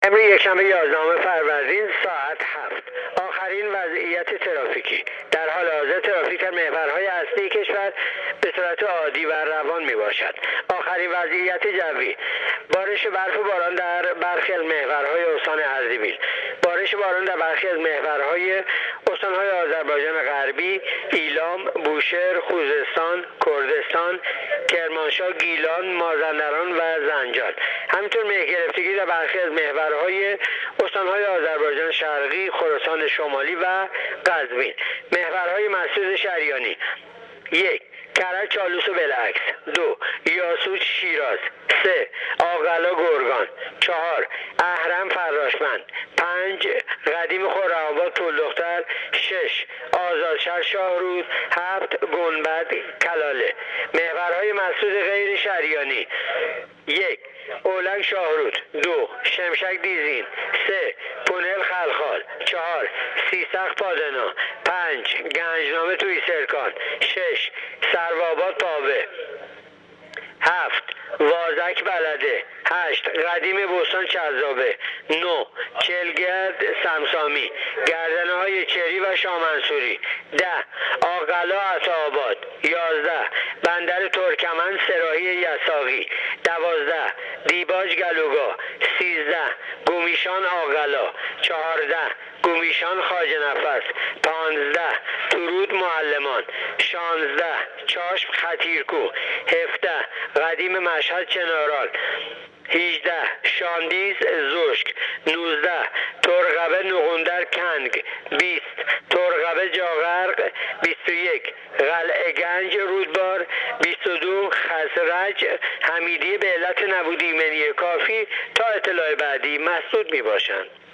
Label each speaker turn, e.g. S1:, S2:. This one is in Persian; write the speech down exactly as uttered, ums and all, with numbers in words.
S1: امروز یکشنبه یازدهم فروردین ساعت هفت. آخرین وضعیت ترافیکی. در حال حاضر ترافیک در محورهای اصلی کشور به صورت عادی و روان می باشد. آخرین وضعیت جوی: بارش برف و باران در برخی از محورهای استان اردبیل، بارش باران در برخی از محورهای استانهای آذربایجان غربی، ایلام، بوشهر، خوزستان، کردستان، کرمانشاه، گیلان، مازندران و زنجان. همینطور مه گرفتگی در برخی از محورهای استانهای آذربایجان شرقی، خراسان شمالی و قزوین. محورهای مسجد شریانی: یک کرج چالوس و بالعکس، دو یاسوج شیراز، سه آقلا گرگان، چهار اهرم فراشمند، پنج قدیم خرم‌آباد پولدختر، شش آزادشهر شاهرود، هفت گنبد کلاله. محورهای مسدود غیر شریانی: یک اولک شاهرود، دو شمشک دیزین، سه پونل خلخال، چهار سیسق پادنا، پنج گنجنامه توی سرکان، شش سروآباد پاوه، هفت وازک بلده، هشت قدیم بستان چذابه، نه چلگرد سمسامی، گردنه های چری و شامنصوری، ده آقلا عطاآباد، یازده بندر ترکمن سراهی یساقی، دوازده دیباج گلوگاه، سیزده گومیشان آقلا، چهارده گومیشان خواجه نفس، پانزده تورود معلمان، شانزده چاشم خطیرکو، هفده قدیم مشهد چنارال، هجده شاندیز زوشک، نوزده ترقبه نقندر کنگ، بیست ترقبه جاغرق، بیست و یک قلعه گنج رودبار، بیست و دو خزرج حمیدیه به علت نبود ایمنی کافی. تا اطلاع بعدی مسدود می باشند.